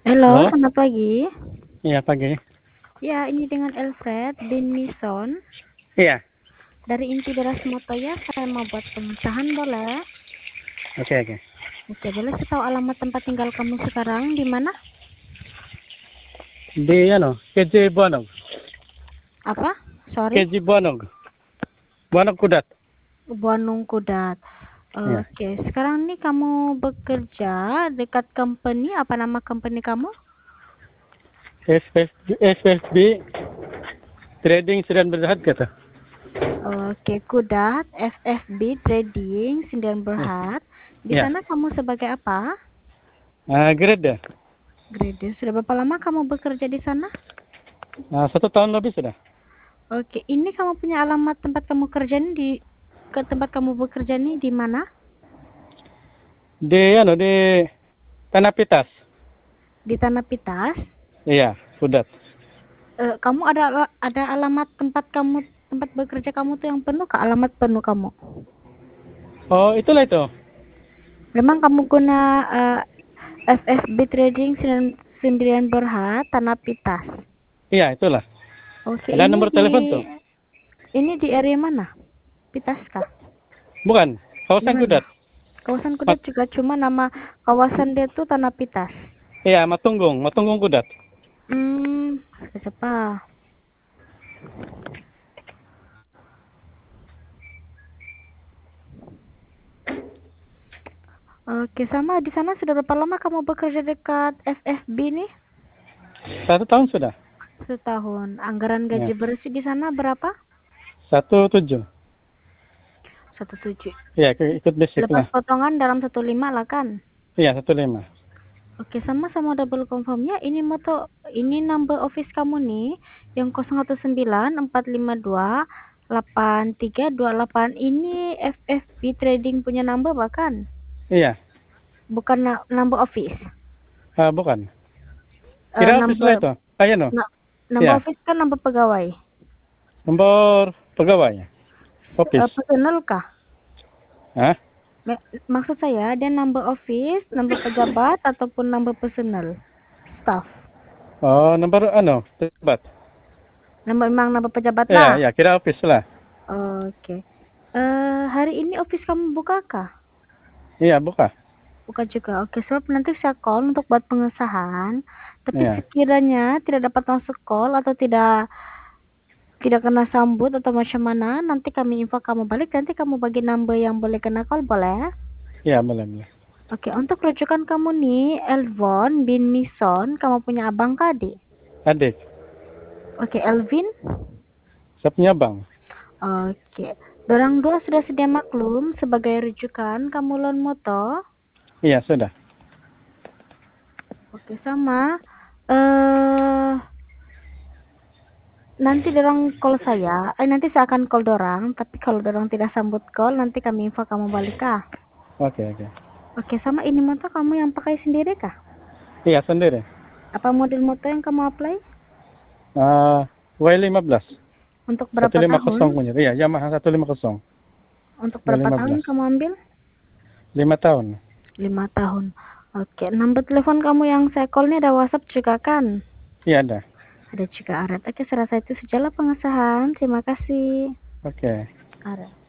Halo, Halo, selamat pagi. iya pagi. Ya, ini dengan Alfred bin Nison. Iya, Dari Inti Beras Moto ya, saya mau buat pengesahan boleh? oke. Oke, boleh saya tahu alamat tempat tinggal kamu sekarang di mana? Di KJ Bonog, Apa? Sorry, KJ Bonog, Bonog Kudat. Bandung Kudat. Iya, Oke, sekarang nih kamu bekerja dekat company, apa nama company kamu? SFB Trading Sudan Berhad kata. Oke, Kudat, FFB Trading, Sindian Iya, Berhad. Di iya. sana kamu sebagai apa? Grade. Grade. Sudah berapa lama kamu bekerja di sana? 1 tahun lebih sudah. Oke, ini kamu punya alamat tempat kamu kerja nih ke tempat kamu bekerja nih di mana? Di Tanah Pitas. Di Tanah Pitas. Iya, Kudat. Kamu ada alamat tempat bekerja kamu tuh yang penuh ke alamat penuh kamu. Oh, itulah itu. Memang kamu guna FFB Trading Sendirian Berhad Tanah Pitas. Iya, itulah. Oke, Ada nomor telepon tuh. ini di area mana? Pitas kah? Bukan, Di kawasan mana? Kudat. Kawasan Mat, Kudat juga cuma nama kawasan dia tuh Tanah Pitas. iya, Matunggung Kudat. Siapa? Oke, sama di sana sudah berapa lama kamu bekerja dekat FFB nih? 1 tahun sudah. Setahun. Anggaran gaji Iya, bersih di sana berapa? 17. 1,7. Iya, ikut basic Lepas lah. potongan dalam 1,5 lah kan? Iya, 15. Oke, sama double confirmnya. Ini number office kamu nih yang 019 452 8328. Ini FFB Trading punya number bahkan Iya, bukan number office. bukan. Kira office lah Number itu. Ayo no. number Ya, office kan number pegawai. nomor pegawai. Office. Personal kah? Hah? Maksud saya dia number office, number pejabat ataupun number personal staff. Oh, nomor pejabat. Memang number pejabat Ya, lah. ya, kira office lah. Oke. Hari ini office kamu buka kah? Iya, buka. Buka juga. Oke, sebab nanti saya call untuk buat pengesahan. Tapi Iya. sekiranya tidak dapat masuk call atau tidak kena sambut atau macam mana, nanti kami info kamu balik. Nanti kamu bagi number yang boleh kena call, boleh? Iya, boleh. Oke, untuk rujukan kamu nih, Elvon bin Nison, kamu punya abang kah, adik? Adik. Oke, Elvin. Saya punya bang. Oke. Dorang dua sudah sedia maklum sebagai rujukan kamu loan moto. Iya, sudah. Oke, sama. Nanti nanti saya akan call dorang, tapi kalau dorang tidak sambut call, nanti kami info kamu balik kah? Oke. Oke, sama ini motor kamu yang pakai sendiri kah? Iya, sendiri. Apa model motor yang kamu apply? Y15. Untuk berapa 150 tahun? punya. Iya, Yamaha 150. Untuk berapa tahun Y15. kamu ambil? 5 tahun. 5 tahun. Oke, nomor telepon kamu yang saya call ini ada WhatsApp juga kan? Iya, ada. Ada juga Aret. Oke, saya rasa itu sajalah pengesahan. Terima kasih. Oke. Aret.